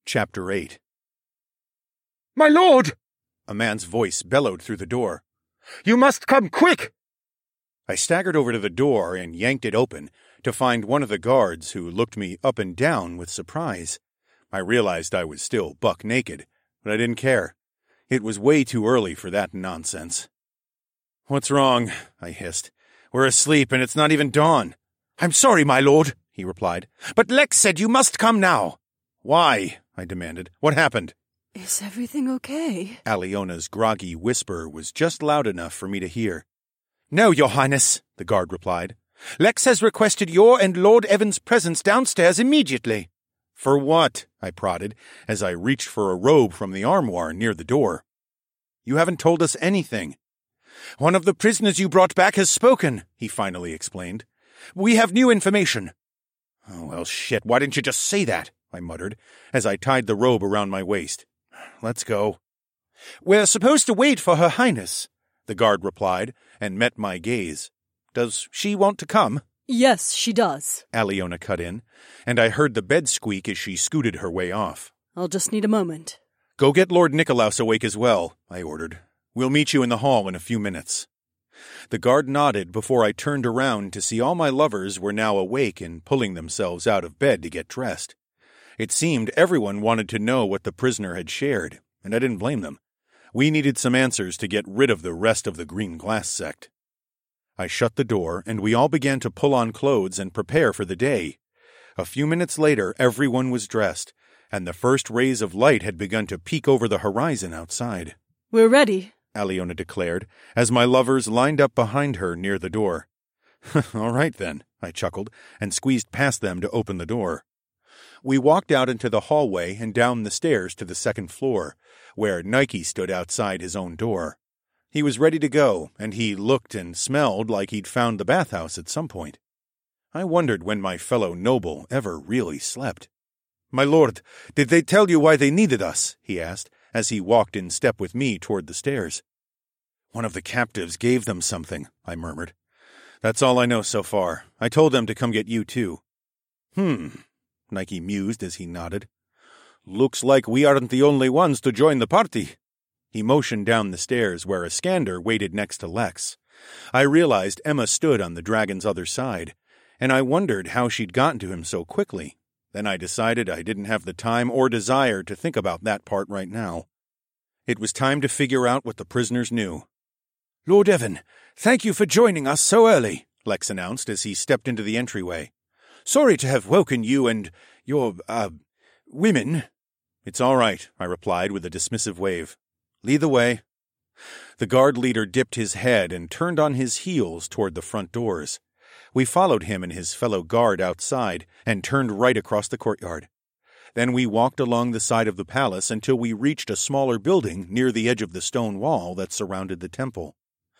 Chapter 8. "My lord!" A man's voice bellowed through the door. "You must come quick!" I staggered over to the door and yanked it open to find one of the guards who looked me up and down with surprise. I realized I was still buck naked, but I didn't care. It was way too early for that nonsense. "What's wrong?" I hissed. "We're asleep and it's not even dawn." "I'm sorry, my lord," he replied. "but Lex said you must come now." "Why?" I demanded. "What happened?" "Is everything okay?" Aliona's groggy whisper was just loud enough for me to hear. "No, your highness," the guard replied. "Lex has requested your and Lord Evan's presence downstairs immediately." "For what?" I prodded as I reached for a robe from the armoire near the door. "You haven't told us anything." "One of the prisoners you brought back has spoken," he finally explained. "We have new information." "Oh, well, shit, why didn't you just say that?" I muttered as I tied the robe around my waist. "Let's go." "We're supposed to wait for her highness," the guard replied and met my gaze. "Does she want to come?" "Yes, she does," Aliona cut in, and I heard the bed squeak as she scooted her way off. "I'll just need a moment." "Go get Lord Nikolaus awake as well," I ordered. "We'll meet you in the hall in a few minutes." The guard nodded before I turned around to see all my lovers were now awake and pulling themselves out of bed to get dressed. It seemed everyone wanted to know what the prisoner had shared, and I didn't blame them. We needed some answers to get rid of the rest of the Green Glass sect. I shut the door, and we all began to pull on clothes and prepare for the day. A few minutes later, everyone was dressed, and the first rays of light had begun to peek over the horizon outside. "We're ready," Aliona declared, as my lovers lined up behind her near the door. "All right, then," I chuckled, and squeezed past them to open the door. We walked out into the hallway and down the stairs to the second floor, where Nike stood outside his own door. He was ready to go, and he looked and smelled like he'd found the bathhouse at some point. I wondered when my fellow noble ever really slept. "My lord, did they tell you why they needed us?" he asked, as he walked in step with me toward the stairs. "One of the captives gave them something," I murmured. "That's all I know so far. I told them to come get you, too." Nike mused as he nodded. "Looks like we aren't the only ones to join the party." He motioned down the stairs where Iskander waited next to Lex. I realized Emma stood on the dragon's other side, and I wondered how she'd gotten to him so quickly. Then I decided I didn't have the time or desire to think about that part right now. It was time to figure out what the prisoners knew. "Lord Evan, thank you for joining us so early," Lex announced as he stepped into the entryway. "Sorry to have woken you and your, women." "It's all right," I replied with a dismissive wave. "Lead the way." The guard leader dipped his head and turned on his heels toward the front doors. We followed him and his fellow guard outside and turned right across the courtyard. Then we walked along the side of the palace until we reached a smaller building near the edge of the stone wall that surrounded the temple.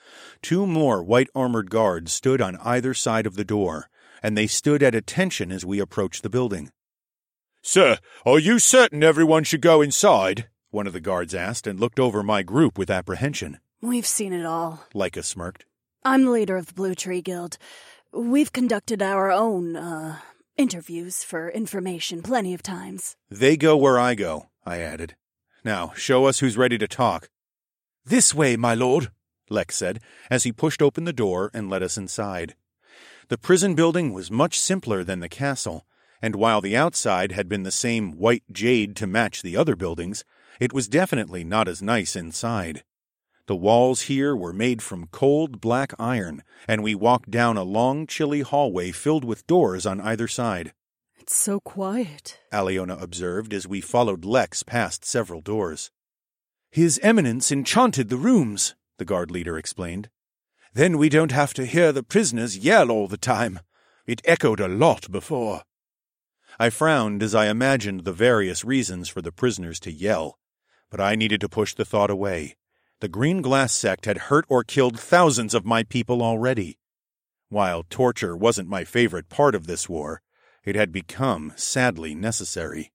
2 more white-armored guards stood on either side of the door, and they stood at attention as we approached the building. "Sir, are you certain everyone should go inside?" one of the guards asked and looked over my group with apprehension. "We've seen it all," Leica smirked. "I'm the leader of the Blue Tree Guild. We've conducted our own, interviews for information plenty of times." "They go where I go," I added. "Now, show us who's ready to talk." "This way, my lord," Lex said as he pushed open the door and let us inside. The prison building was much simpler than the castle, and while the outside had been the same white jade to match the other buildings, it was definitely not as nice inside. The walls here were made from cold black iron, and we walked down a long, chilly hallway filled with doors on either side. "It's so quiet," Aliona observed as we followed Lex past several doors. "His Eminence enchanted the rooms," the guard leader explained. "Then we don't have to hear the prisoners yell all the time. It echoed a lot before." I frowned as I imagined the various reasons for the prisoners to yell, but I needed to push the thought away. The Green Glass sect had hurt or killed thousands of my people already. While torture wasn't my favorite part of this war, it had become sadly necessary.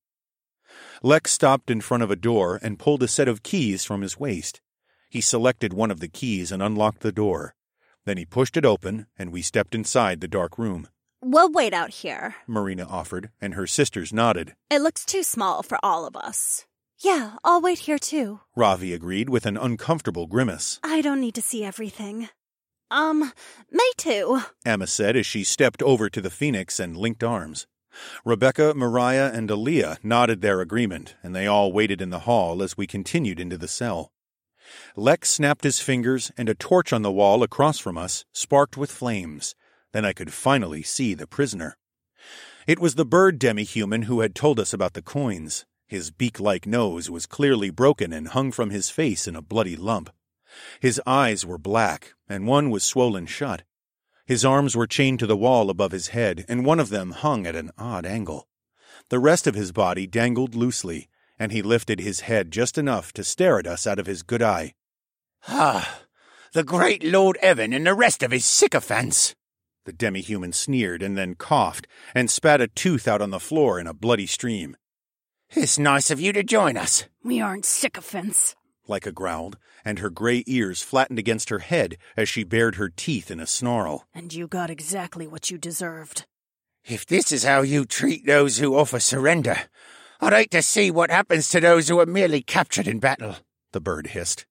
Lex stopped in front of a door and pulled a set of keys from his waist. He selected one of the keys and unlocked the door. Then he pushed it open, and we stepped inside the dark room. We'll wait out here, Marina offered, and her sisters nodded. It looks too small for all of us. Yeah, I'll wait here too, Ravi agreed with an uncomfortable grimace. I don't need to see everything. Me too, Emma said as she stepped over to the Phoenix and linked arms. Rebecca, Mariah, and Aaliyah nodded their agreement, and they all waited in the hall as we continued into the cell. Lex snapped his fingers, and a torch on the wall across from us sparked with flames. Then I could finally see the prisoner. It was the bird demi-human who had told us about the coins. His beak-like nose was clearly broken and hung from his face in a bloody lump. His eyes were black, and one was swollen shut. His arms were chained to the wall above his head, and one of them hung at an odd angle. The rest of his body dangled loosely, and he lifted his head just enough to stare at us out of his good eye. Ah, the great Lord Evan and the rest of his sycophants. The demi-human sneered and then coughed and spat a tooth out on the floor in a bloody stream. It's nice of you to join us. We aren't sycophants, Leica growled, and her gray ears flattened against her head as she bared her teeth in a snarl. And you got exactly what you deserved. If this is how you treat those who offer surrender, I'd hate to see what happens to those who are merely captured in battle, the bird hissed.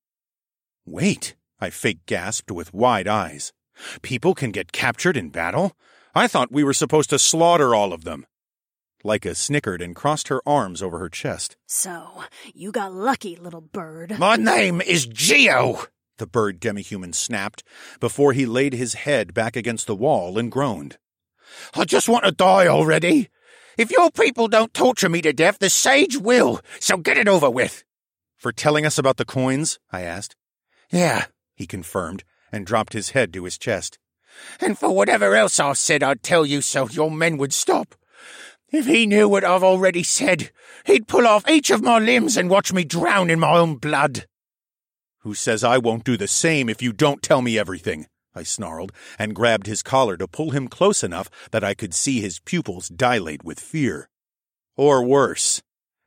Wait, I fake gasped with wide eyes. People can get captured in battle? I thought we were supposed to slaughter all of them. Leica snickered and crossed her arms over her chest. So, you got lucky, little bird. My name is Geo, the bird demi-human snapped, before he laid his head back against the wall and groaned. I just want to die already. If your people don't torture me to death, the sage will, so get it over with. For telling us about the coins? I asked. Yeah, he confirmed, and dropped his head to his chest. And for whatever else I said I'd tell you so your men would stop. If he knew what I've already said, he'd pull off each of my limbs and watch me drown in my own blood. Who says I won't do the same if you don't tell me everything? I snarled, and grabbed his collar to pull him close enough that I could see his pupils dilate with fear. Or worse.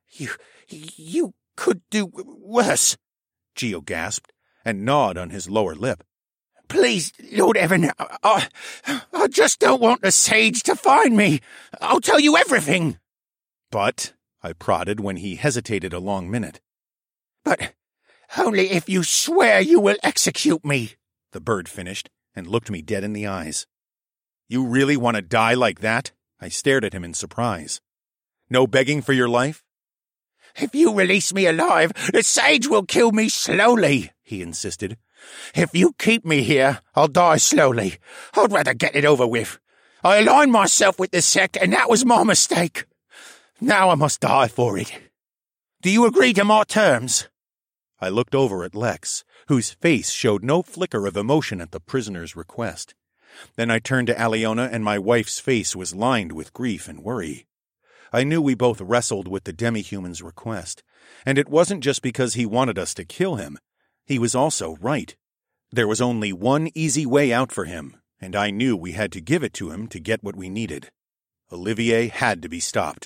You could do worse, Geo gasped, and gnawed on his lower lip. Please, Lord Evan, I just don't want the sage to find me. I'll tell you everything. But, I prodded when he hesitated a long minute. But only if you swear you will execute me, the bird finished, and looked me dead in the eyes. You really want to die like that? I stared at him in surprise. No begging for your life? If you release me alive, the sage will kill me slowly, he insisted. If you keep me here, I'll die slowly. I'd rather get it over with. I aligned myself with the sect, and that was my mistake. Now I must die for it. Do you agree to my terms? I looked over at Lex, whose face showed no flicker of emotion at the prisoner's request. Then I turned to Aliona, and my wife's face was lined with grief and worry. I knew we both wrestled with the demi-human's request, and it wasn't just because he wanted us to kill him. He was also right. There was only one easy way out for him, and I knew we had to give it to him to get what we needed. Olivier had to be stopped.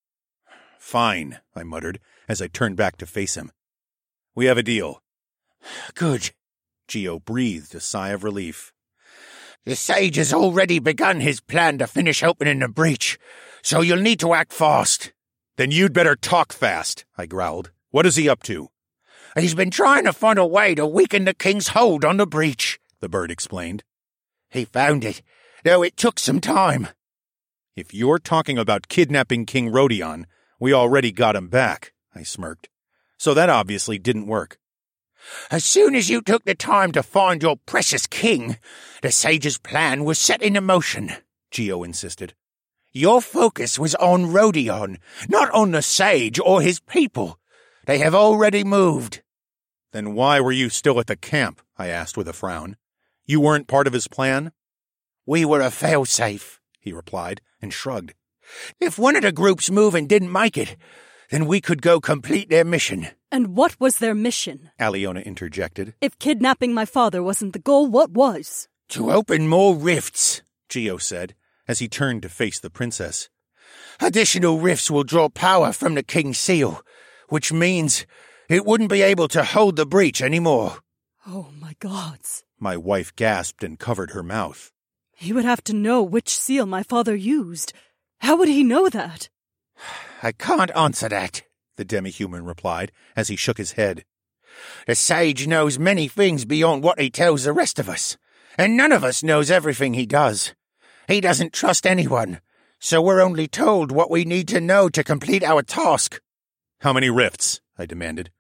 Fine, I muttered as I turned back to face him. We have a deal. Good. Geo breathed a sigh of relief. The sage has already begun his plan to finish opening the breach, so you'll need to act fast. Then you'd better talk fast, I growled. What is he up to? He's been trying to find a way to weaken the king's hold on the breach, the bird explained. He found it, though it took some time. If you're talking about kidnapping King Rodion, we already got him back, I smirked. So that obviously didn't work. As soon as you took the time to find your precious king, the sage's plan was set into motion, Geo insisted. Your focus was on Rodion, not on the sage or his people. They have already moved. Then why were you still at the camp? I asked with a frown. You weren't part of his plan? We were a failsafe, he replied, and shrugged. If one of the groups moved and didn't make it, then we could go complete their mission. And what was their mission? Aliona interjected. If kidnapping my father wasn't the goal, what was? To open more rifts, Geo said, as he turned to face the princess. Additional rifts will draw power from the king's seal, which means it wouldn't be able to hold the breach anymore. Oh, my gods. My wife gasped and covered her mouth. He would have to know which seal my father used. How would he know that? I can't answer that, the demi-human replied as he shook his head. The sage knows many things beyond what he tells the rest of us, and none of us knows everything he does. He doesn't trust anyone, so we're only told what we need to know to complete our task. How many rifts? I demanded.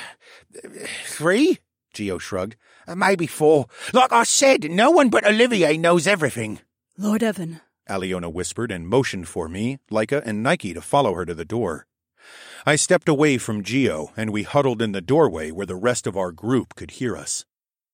3? Geo shrugged. Maybe 4. Like I said, no one but Olivier knows everything. Lord Evan, Aliona whispered and motioned for me, Leica, and Nike to follow her to the door. I stepped away from Geo, and we huddled in the doorway where the rest of our group could hear us.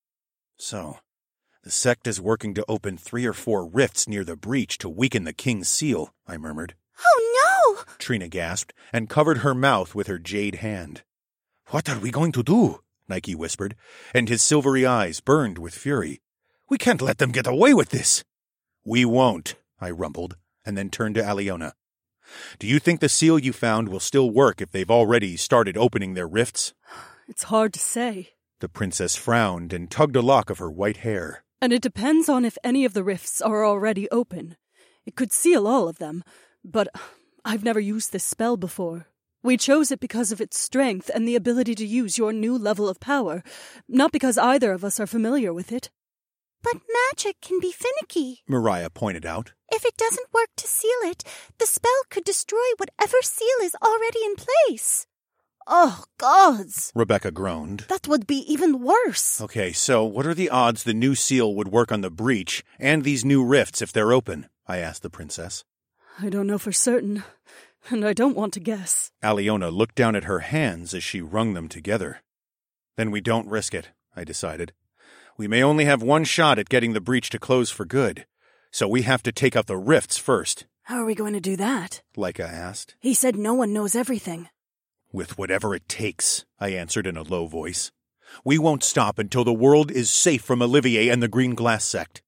So, the sect is working to open 3 or 4 rifts near the breach to weaken the king's seal, I murmured. Oh no! Trina gasped and covered her mouth with her jade hand. What are we going to do? Nike whispered, and his silvery eyes burned with fury. We can't let them get away with this. We won't, I rumbled, and then turned to Aliona. Do you think the seal you found will still work if they've already started opening their rifts? It's hard to say. The princess frowned and tugged a lock of her white hair. And it depends on if any of the rifts are already open. It could seal all of them, but I've never used this spell before. We chose it because of its strength and the ability to use your new level of power, not because either of us are familiar with it. But magic can be finicky, Mariah pointed out. If it doesn't work to seal it, the spell could destroy whatever seal is already in place. Oh, gods! Rebecca groaned. That would be even worse. Okay, so what are the odds the new seal would work on the breach and these new rifts if they're open? I asked the princess. I don't know for certain, and I don't want to guess. Aliona looked down at her hands as she wrung them together. Then we don't risk it, I decided. We may only have one shot at getting the breach to close for good, so we have to take out the rifts first. How are we going to do that? Leica asked. He said no one knows everything. With whatever it takes, I answered in a low voice. We won't stop until the world is safe from Olivier and the Green Glass sect.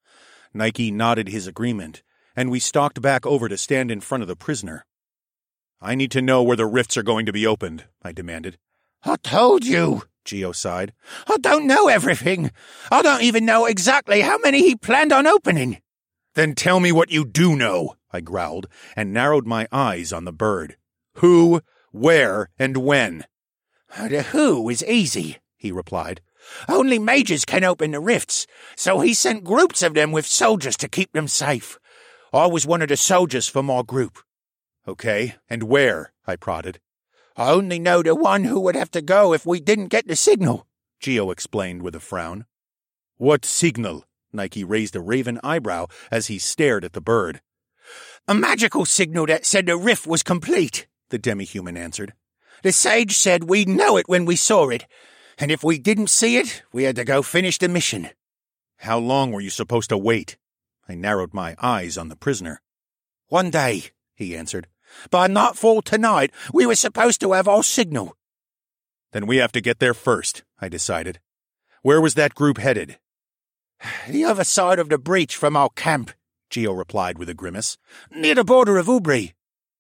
Nike nodded his agreement, and we stalked back over to stand in front of the prisoner. I need to know where the rifts are going to be opened, I demanded. I told you, Geo sighed. I don't know everything. I don't even know exactly how many he planned on opening. Then tell me what you do know, I growled, and narrowed my eyes on the bird. Who, where, and when? The who is easy, he replied. Only mages can open the rifts, so he sent groups of them with soldiers to keep them safe. I was one of the soldiers for my group. Okay, and where? I prodded. I only know the one who would have to go if we didn't get the signal, Geo explained with a frown. What signal? Nike raised a raven eyebrow as he stared at the bird. A magical signal that said the rift was complete, the demi-human answered. The sage said we'd know it when we saw it, and if we didn't see it, we had to go finish the mission. How long were you supposed to wait? I narrowed my eyes on the prisoner. 1 day, he answered. By nightfall tonight, we were supposed to have our signal. Then we have to get there first, I decided. Where was that group headed? The other side of the breach from our camp, Geo replied with a grimace. Near the border of Ubri.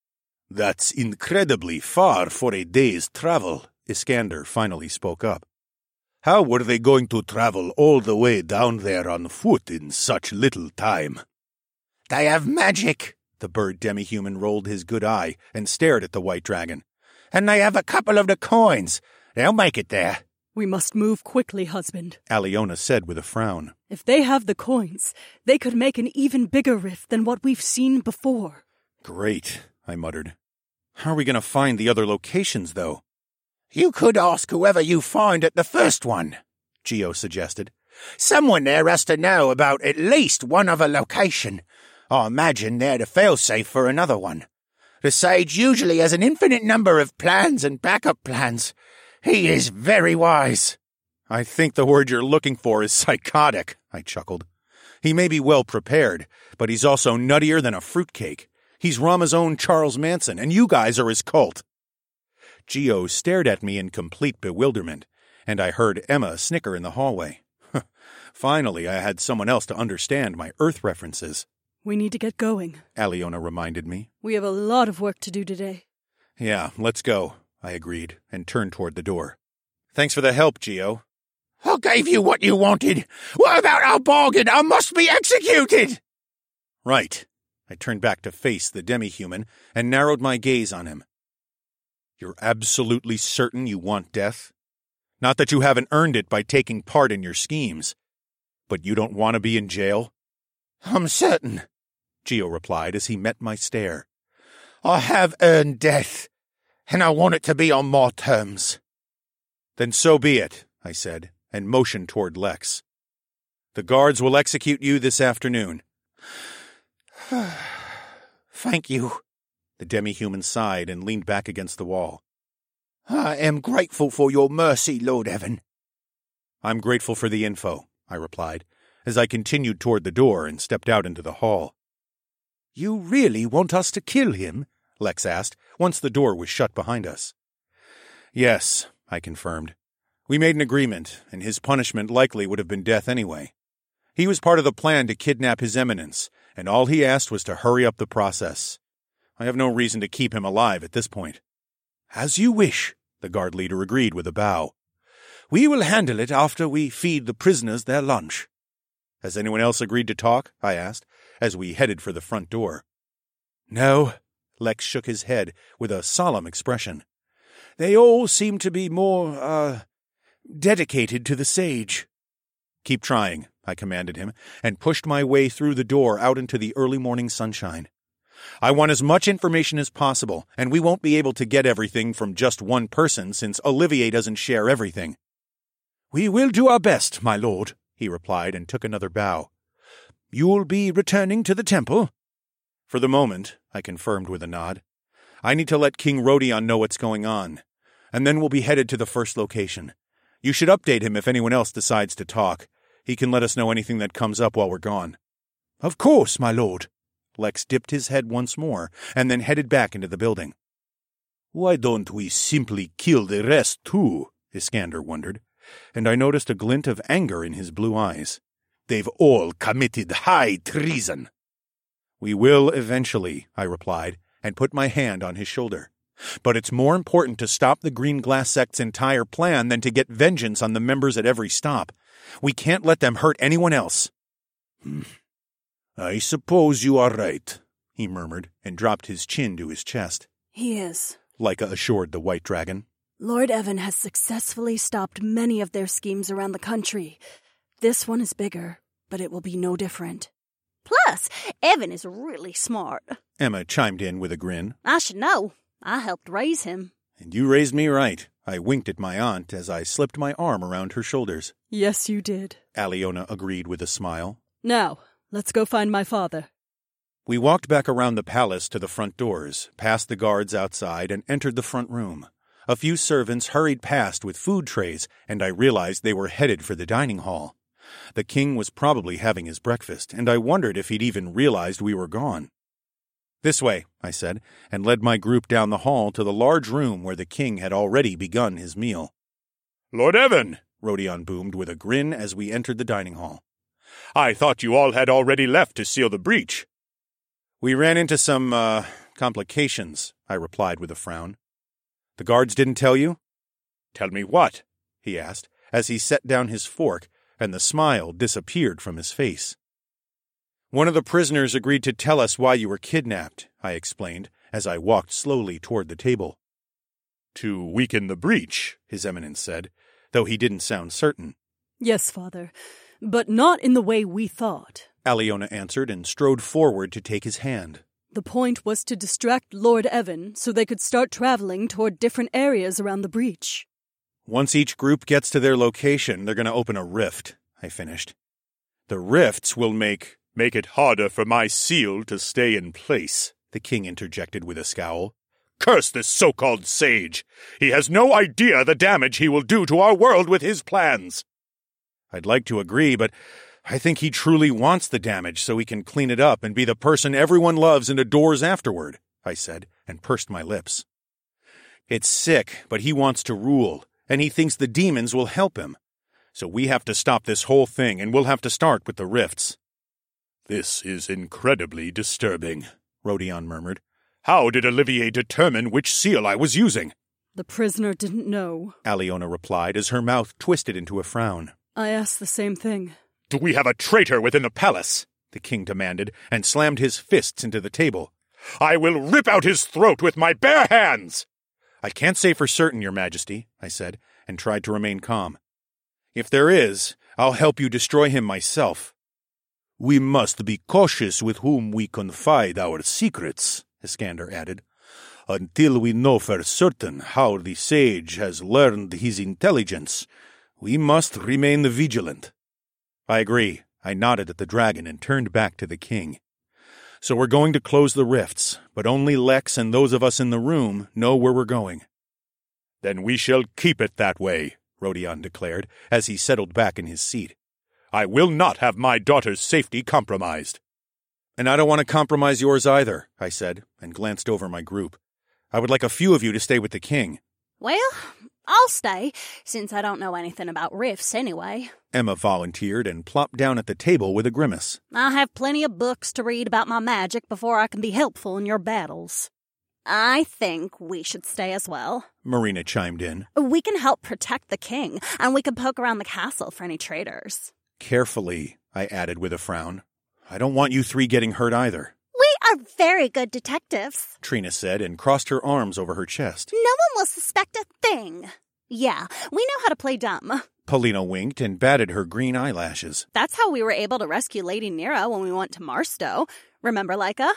That's incredibly far for a day's travel, Iskander finally spoke up. How were they going to travel all the way down there on foot in such little time? They have magic. The bird demi-human rolled his good eye and stared at the white dragon. And they have a couple of the coins. They'll make it there. We must move quickly, husband, Aliona said with a frown. If they have the coins, they could make an even bigger rift than what we've seen before. Great, I muttered. How are we going to find the other locations, though? You could ask whoever you find at the first one, Geo suggested. Someone there has to know about at least one other location. I imagine they're the failsafe for another one. The sage usually has an infinite number of plans and backup plans. He is very wise. I think the word you're looking for is psychotic, I chuckled. He may be well prepared, but he's also nuttier than a fruitcake. He's Rama's own Charles Manson, and you guys are his cult. Geo stared at me in complete bewilderment, and I heard Emma snicker in the hallway. Finally, I had someone else to understand my Earth references. We need to get going, Aliona reminded me. We have a lot of work to do today. Yeah, let's go, I agreed, and turned toward the door. Thanks for the help, Geo. I gave you what you wanted. What about our bargain? I must be executed! Right. I turned back to face the demi-human and narrowed my gaze on him. You're absolutely certain you want death? Not that you haven't earned it by taking part in your schemes, but you don't want to be in jail? I'm certain, Gio replied as he met my stare. I have earned death, and I want it to be on my terms. Then so be it, I said, and motioned toward Lex. The guards will execute you this afternoon. Thank you. The demi-human sighed and leaned back against the wall. I am grateful for your mercy, Lord Evan. I'm grateful for the info, I replied, as I continued toward the door and stepped out into the hall. You really want us to kill him? Lex asked, once the door was shut behind us. Yes, I confirmed. We made an agreement, and his punishment likely would have been death anyway. He was part of the plan to kidnap His Eminence, and all he asked was to hurry up the process. I have no reason to keep him alive at this point. As you wish, the guard leader agreed with a bow. We will handle it after we feed the prisoners their lunch. Has anyone else agreed to talk? I asked, as we headed for the front door. No, Lex shook his head with a solemn expression. They all seem to be more, dedicated to the sage. Keep trying, I commanded him, and pushed my way through the door out into the early morning sunshine. I want as much information as possible, and we won't be able to get everything from just one person since Olivier doesn't share everything. We will do our best, my lord, he replied and took another bow. You'll be returning to the temple? For the moment, I confirmed with a nod. I need to let King Rodion know what's going on, and then we'll be headed to the first location. You should update him if anyone else decides to talk. He can let us know anything that comes up while we're gone. Of course, my lord. Lex dipped his head once more, and then headed back into the building. Why don't we simply kill the rest, too? Iskander wondered, and I noticed a glint of anger in his blue eyes. They've all committed high treason. We will eventually, I replied, and put my hand on his shoulder. But it's more important to stop the Green Glass Sect's entire plan than to get vengeance on the members at every stop. We can't let them hurt anyone else. I suppose you are right, he murmured, and dropped his chin to his chest. He is, Leica assured the White Dragon. Lord Evan has successfully stopped many of their schemes around the country. This one is bigger, but it will be no different. Plus, Evan is really smart. Emma chimed in with a grin. I should know. I helped raise him. And you raised me right. I winked at my aunt as I slipped my arm around her shoulders. Yes, you did, Aliona agreed with a smile. Now, let's go find my father. We walked back around the palace to the front doors, past the guards outside, and entered the front room. A few servants hurried past with food trays, and I realized they were headed for the dining hall. The king was probably having his breakfast, and I wondered if he'd even realized we were gone. This way, I said, and led my group down the hall to the large room where the king had already begun his meal. Lord Evan, Rodion boomed with a grin as we entered the dining hall. I thought you all had already left to seal the breach. We ran into some, complications, I replied with a frown. The guards didn't tell you? Tell me what? He asked, as he set down his fork, and the smile disappeared from his face. One of the prisoners agreed to tell us why you were kidnapped, I explained, as I walked slowly toward the table. To weaken the breach, His Eminence said, though he didn't sound certain. Yes, father, but not in the way we thought, Aliona answered and strode forward to take his hand. The point was to distract Lord Evan so they could start traveling toward different areas around the breach. Once each group gets to their location, they're going to open a rift, I finished. The rifts will make it harder for my seal to stay in place, the king interjected with a scowl. Curse this so-called sage! He has no idea the damage he will do to our world with his plans. I'd like to agree, but I think he truly wants the damage so he can clean it up and be the person everyone loves and adores afterward, I said, and pursed my lips. It's sick, but he wants to rule, and he thinks the demons will help him. So we have to stop this whole thing, and we'll have to start with the rifts. This is incredibly disturbing, Rodion murmured. How did Olivier determine which seal I was using? The prisoner didn't know, Aliona replied as her mouth twisted into a frown. I asked the same thing. Do we have a traitor within the palace? The king demanded, and slammed his fists into the table. I will rip out his throat with my bare hands! I can't say for certain, Your Majesty, I said, and tried to remain calm. If there is, I'll help you destroy him myself. We must be cautious with whom we confide our secrets, Iskander added, until we know for certain how the sage has learned his intelligence. We must remain vigilant. I agree. I nodded at the dragon and turned back to the king. So we're going to close the rifts, but only Lex and those of us in the room know where we're going. Then we shall keep it that way, Rodion declared, as he settled back in his seat. I will not have my daughter's safety compromised. And I don't want to compromise yours either, I said, and glanced over my group. I would like a few of you to stay with the king. Well, I'll stay, since I don't know anything about rifts anyway. Emma volunteered and plopped down at the table with a grimace. I have plenty of books to read about my magic before I can be helpful in your battles. I think we should stay as well, Marina chimed in. We can help protect the king, and we can poke around the castle for any traitors. Carefully, I added with a frown. I don't want you three getting hurt either. We are very good detectives, Trina said and crossed her arms over her chest. No one will suspect a thing. Yeah, we know how to play dumb. Paulina winked and batted her green eyelashes. That's how we were able to rescue Lady Nira when we went to Marstow. Remember, Leica?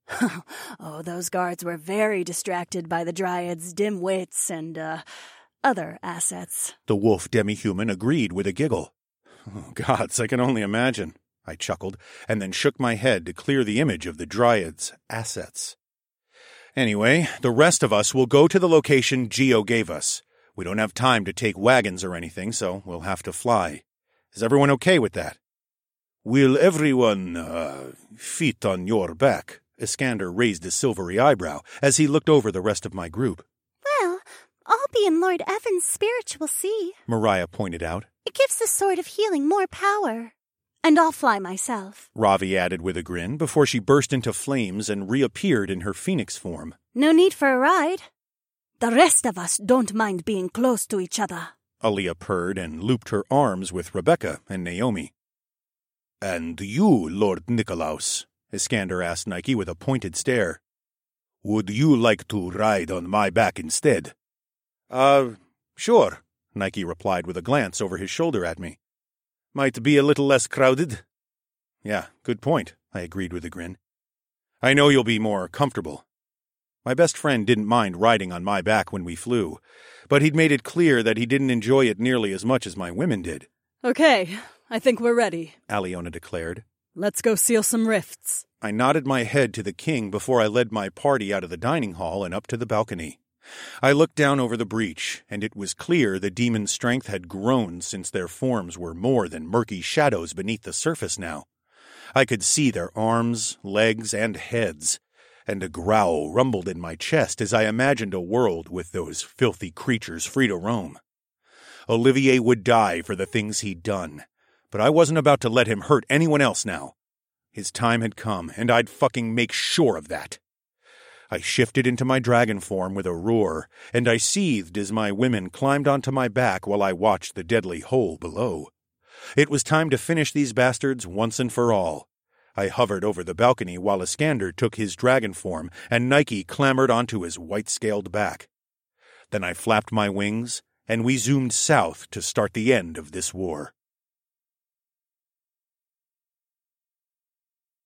Oh, those guards were very distracted by the Dryad's dim wits and, other assets. The wolf demi-human agreed with a giggle. Oh, gods, I can only imagine, I chuckled, and then shook my head to clear the image of the Dryad's assets. Anyway, the rest of us will go to the location Geo gave us. We don't have time to take wagons or anything, so we'll have to fly. Is everyone okay with that? Will everyone, fit on your back? Iskander raised a silvery eyebrow as he looked over the rest of my group. Well, I'll be in Lord Evan's spiritual sea, Mariah pointed out. It gives the sword of healing more power. And I'll fly myself, Ravi added with a grin before she burst into flames and reappeared in her phoenix form. No need for a ride. The rest of us don't mind being close to each other. Aaliyah purred and looped her arms with Rebecca and Naomi. And you, Lord Nikolaus, Iskander asked Nike with a pointed stare. Would you like to ride on my back instead? Sure, Nike replied with a glance over his shoulder at me. Might be a little less crowded. Yeah, good point, I agreed with a grin. I know you'll be more comfortable. My best friend didn't mind riding on my back when we flew, but he'd made it clear that he didn't enjoy it nearly as much as my women did. Okay, I think we're ready, Aliona declared. Let's go seal some rifts. I nodded my head to the king before I led my party out of the dining hall and up to the balcony. I looked down over the breach, and it was clear the demon's strength had grown since their forms were more than murky shadows beneath the surface now. I could see their arms, legs, and heads, and a growl rumbled in my chest as I imagined a world with those filthy creatures free to roam. Olivier would die for the things he'd done, but I wasn't about to let him hurt anyone else now. His time had come, and I'd fucking make sure of that. I shifted into my dragon form with a roar, and I seethed as my women climbed onto my back while I watched the deadly hole below. It was time to finish these bastards once and for all. I hovered over the balcony while Iskander took his dragon form and Nike clambered onto his white-scaled back. Then I flapped my wings, and we zoomed south to start the end of this war.